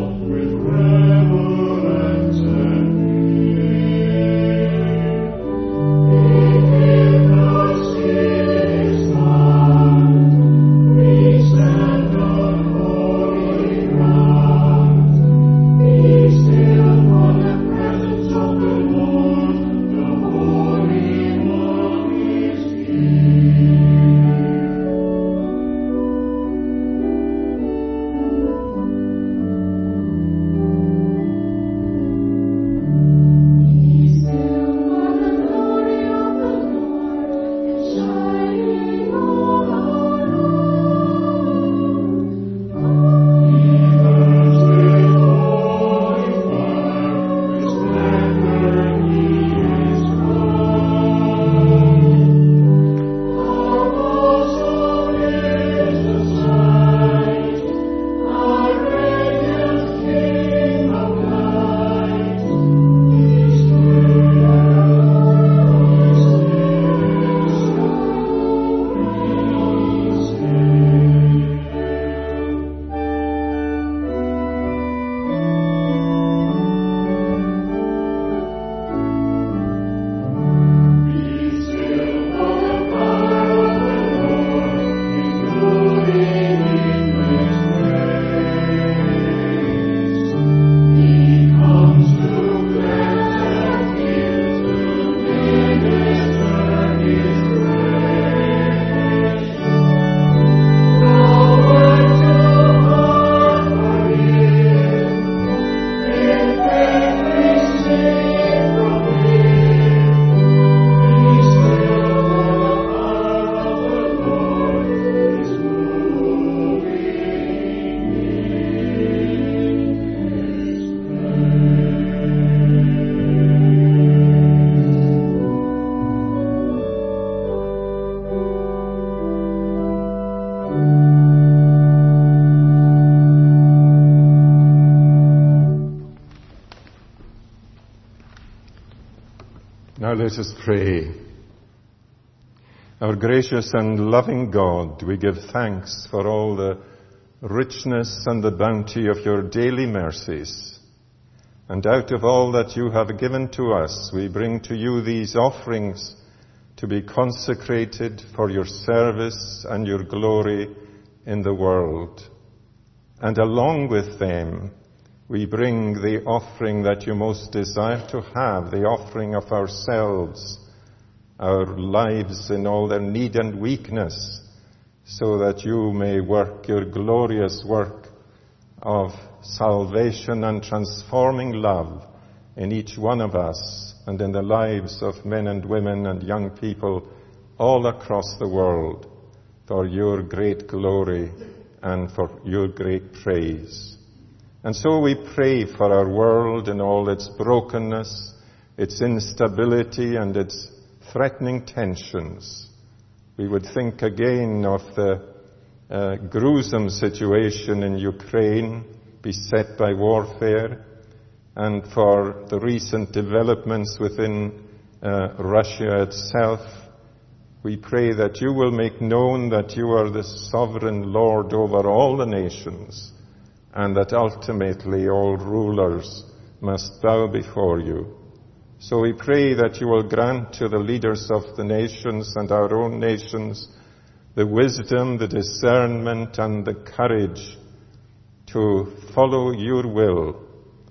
Be Now let us pray. Our gracious and loving God, we give thanks for all the richness and the bounty of your daily mercies. And out of all that you have given to us, we bring to you these offerings to be consecrated for your service and your glory in the world. And along with them, we bring the offering that you most desire to have, the offering of ourselves, our lives in all their need and weakness, so that you may work your glorious work of salvation and transforming love in each one of us and in the lives of men and women and young people all across the world for your great glory and for your great praise. And so we pray for our world and all its brokenness, its instability and its threatening tensions. We would think again of the gruesome situation in Ukraine, beset by warfare, and for the recent developments within Russia itself. We pray that you will make known that you are the sovereign Lord over all the nations, and that ultimately all rulers must bow before you. So we pray that you will grant to the leaders of the nations and our own nations the wisdom, the discernment, and the courage to follow your will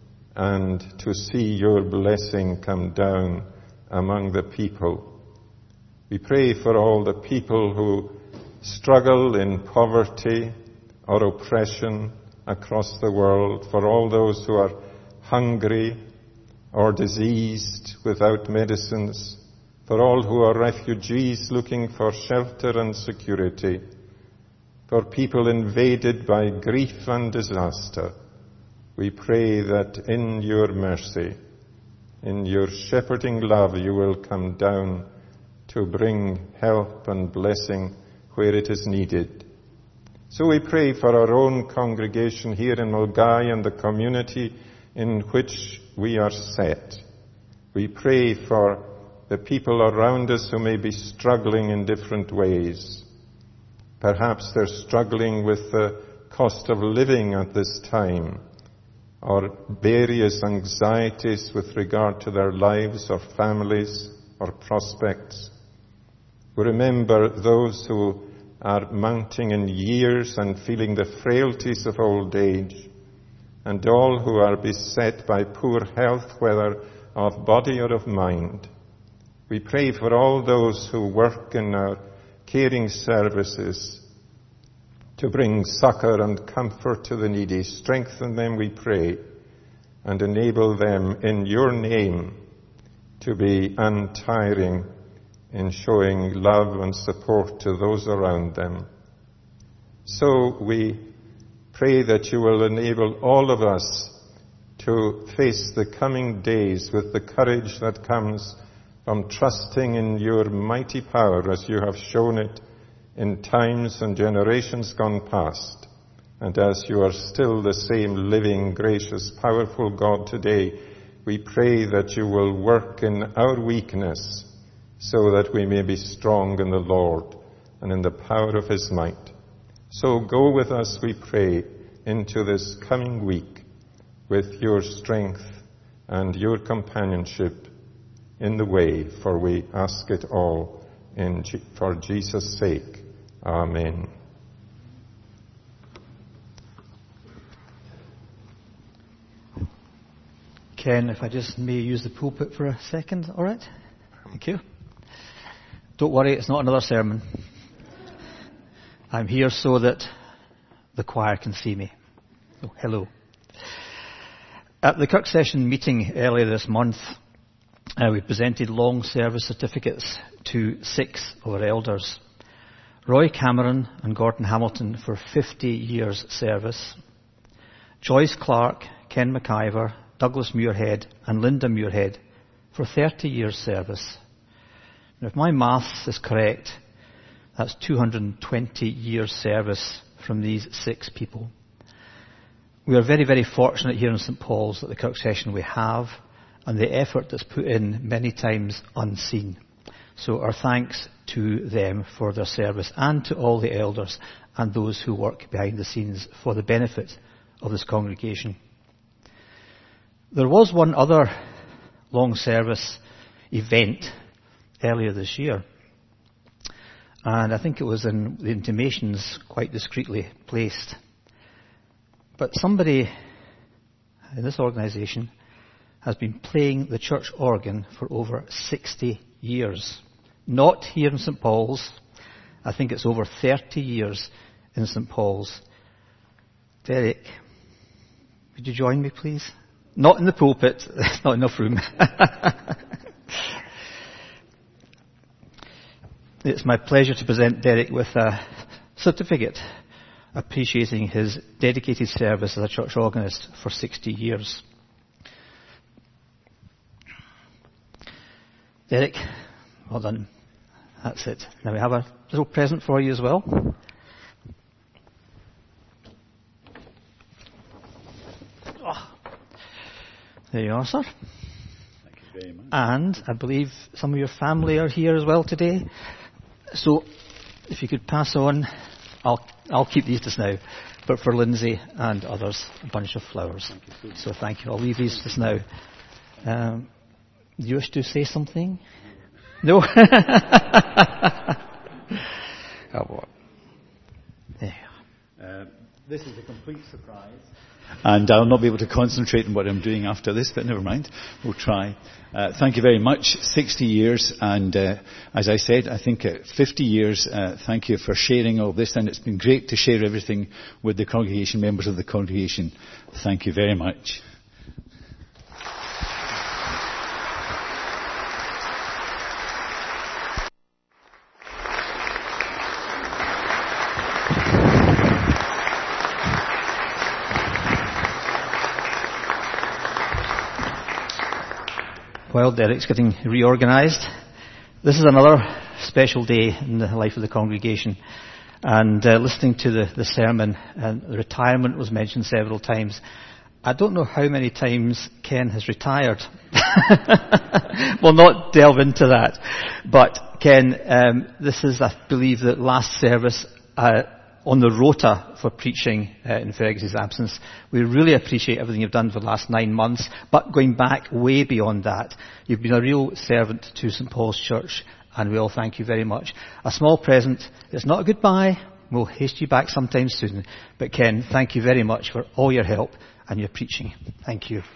and to see your blessing come down among the people. We pray for all the people who struggle in poverty or oppression across the world, for all those who are hungry or diseased without medicines, for all who are refugees looking for shelter and security, for people invaded by grief and disaster. We pray that in your mercy, in your shepherding love, you will come down to bring help and blessing where it is needed. So we pray for our own congregation here in Milngavie and the community in which we are set. We pray for the people around us who may be struggling in different ways. Perhaps they're struggling with the cost of living at this time, or various anxieties with regard to their lives or families or prospects. We remember those who are mounting in years and feeling the frailties of old age, and all who are beset by poor health, whether of body or of mind. We pray for all those who work in our caring services to bring succor and comfort to the needy. Strengthen them, we pray, and enable them in your name to be untiring in showing love and support to those around them. So we pray that you will enable all of us to face the coming days with the courage that comes from trusting in your mighty power as you have shown it in times and generations gone past. And as you are still the same living, gracious, powerful God today, we pray that you will work in our weakness so that we may be strong in the Lord and in the power of his might. So go with us, we pray, into this coming week with your strength and your companionship in the way, for we ask it all for Jesus' sake. Amen. Ken, if I just may use the pulpit for a second, all right? Thank you. Don't worry, it's not another sermon. I'm here so that the choir can see me. Oh, hello. At the Kirk Session meeting earlier this month, we presented long service certificates to 6 of our elders. Roy Cameron and Gordon Hamilton for 50 years service. Joyce Clark, Ken McIver, Douglas Muirhead and Linda Muirhead for 30 years service. Now, if my maths is correct, that's 220 years service from these 6 people. We are very, very fortunate here in St. Paul's that the Kirk Session we have and the effort that's put in many times unseen. So our thanks to them for their service, and to all the elders and those who work behind the scenes for the benefit of this congregation. There was one other long service event earlier this year, and I think it was in the intimations quite discreetly placed. But somebody in this organisation has been playing the church organ for over 60 years. Not here in St. Paul's. I think it's over 30 years in St. Paul's. Derek, would you join me, please? Not in the pulpit. There's not enough room. It's my pleasure to present Derek with a certificate appreciating his dedicated service as a church organist for 60 years. Derek, well done. That's it. Now we have a little present for you as well. Oh. There you are, sir. Thank you very much. And I believe some of your family are here as well today. So if you could pass on, I'll keep these just now, but for Lindsay and others, a bunch of flowers. Thank you. So thank you. I'll leave these just now. Do you wish to say something? No? Oh, what? There you are. This is a complete surprise. And I'll not be able to concentrate on what I'm doing after this, but never mind. We'll try. Thank you very much. 60 years, and as I said, I think 50 years. Thank you for sharing all this, and it's been great to share everything with the congregation, members of the congregation. Thank you very much. While Derek's getting reorganised, this is another special day in the life of the congregation. And listening to the sermon, and the retirement was mentioned several times. I don't know how many times Ken has retired. We'll not delve into that. But Ken, this is, I believe, the last service on the rota for preaching in Fergus's absence. We really appreciate everything you've done for the last 9 months, but going back way beyond that, you've been a real servant to St. Paul's Church, and we all thank you very much. A small present. It's not a goodbye. We'll haste you back sometime soon. But Ken, thank you very much for all your help and your preaching. Thank you.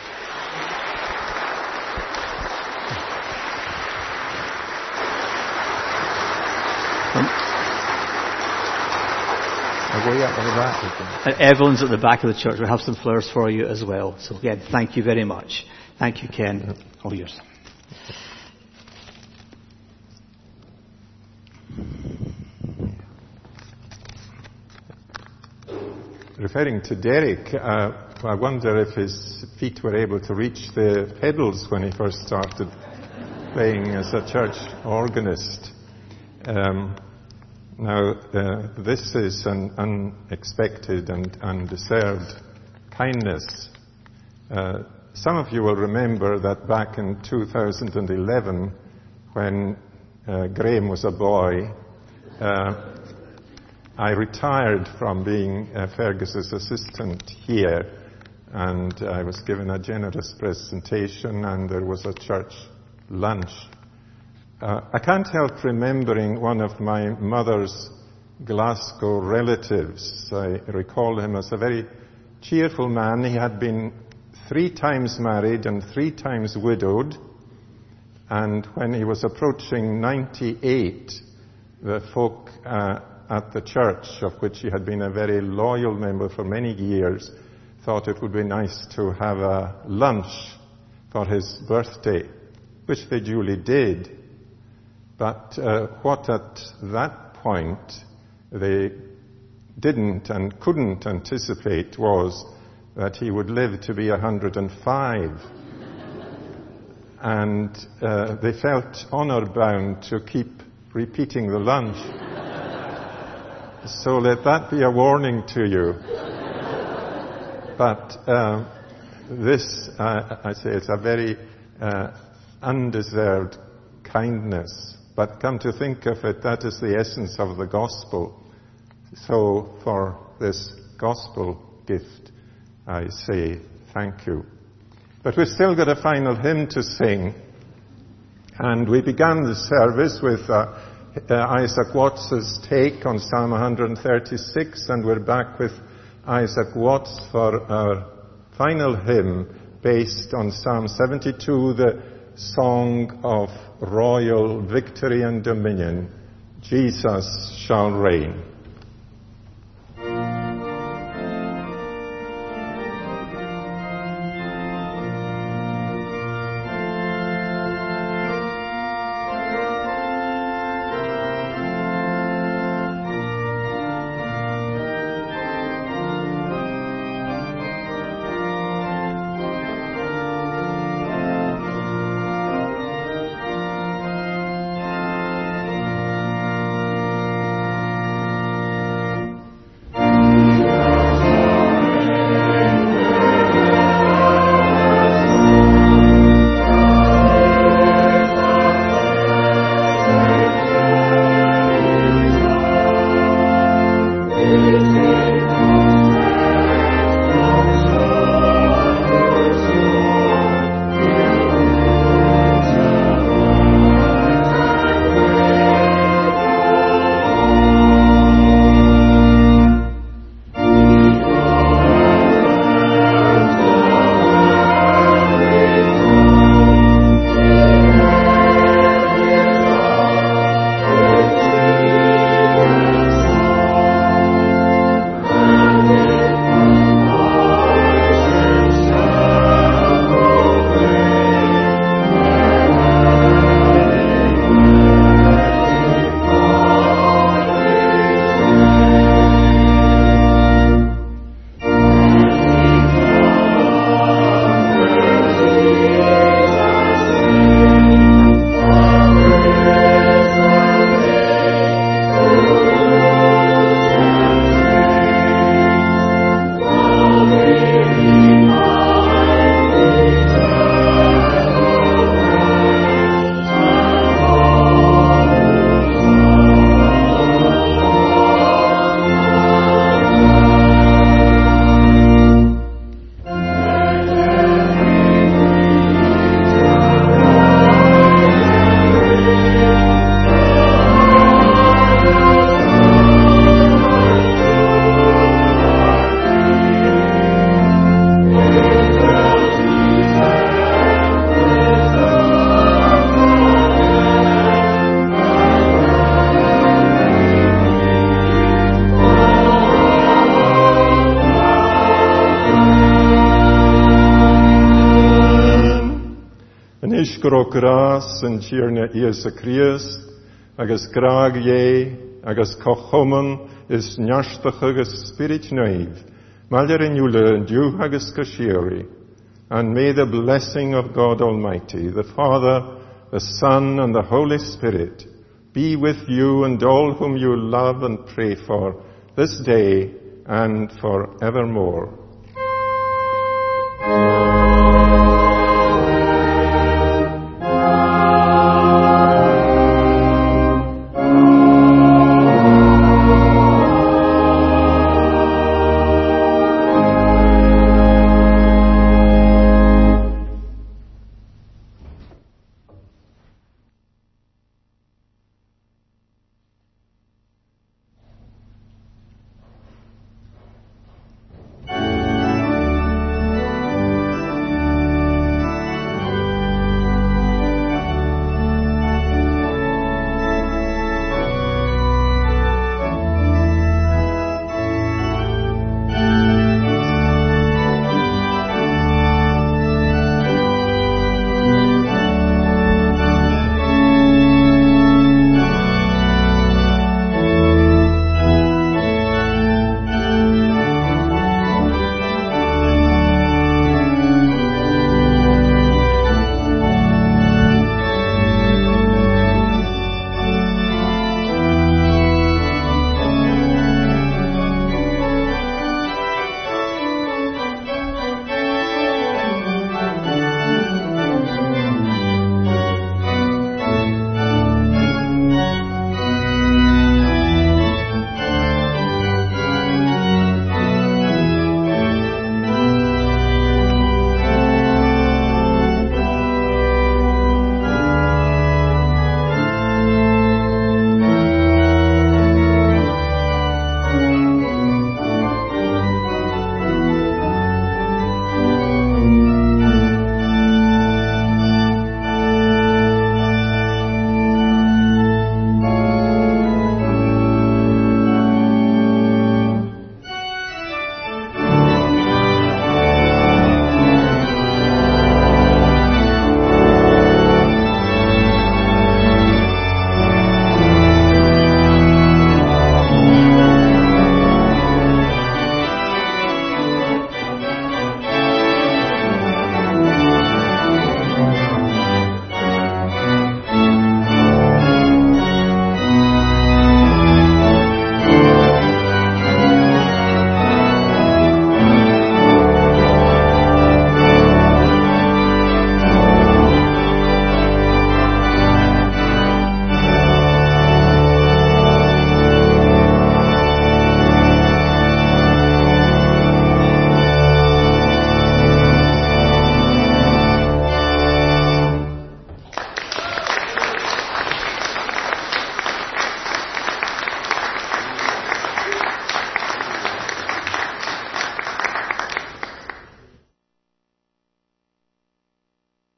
Way up on the back. And Evelyn's at the back of the church. We'll have some flowers for you as well. So again, thank you very much. Thank you, Ken. All yours. Referring to Derek, I wonder if his feet were able to reach the pedals when he first started playing as a church organist. Now, this is an unexpected and undeserved kindness. Some of you will remember that back in 2011, when Graham was a boy, I retired from being Fergus's assistant here, and I was given a generous presentation, and there was a church lunch. I can't help remembering one of my mother's Glasgow relatives. I recall him as a very cheerful man. He had been 3 times married and 3 times widowed. And when he was approaching 98, the folk at the church, of which he had been a very loyal member for many years, thought it would be nice to have a lunch for his birthday, which they duly did. But what at that point they didn't and couldn't anticipate was that he would live to be 105. And they felt honor-bound to keep repeating the lunch. So let that be a warning to you. But this, I say, it's a very undeserved kindness. But come to think of it, that is the essence of the gospel. So for this gospel gift, I say thank you. But we've still got a final hymn to sing. And we began the service with Isaac Watts's take on Psalm 136, and we're back with Isaac Watts for our final hymn based on Psalm 72, the song of royal victory and dominion. Jesus shall reign. Gro gras yn tíirne Ias a Christ, agus graag é, agus cochoman is nearstach agus spirit naive, malir in Yule and you agus kashiri. And may the blessing of God Almighty, the Father, the Son, and the Holy Spirit be with you and all whom you love and pray for this day and forevermore.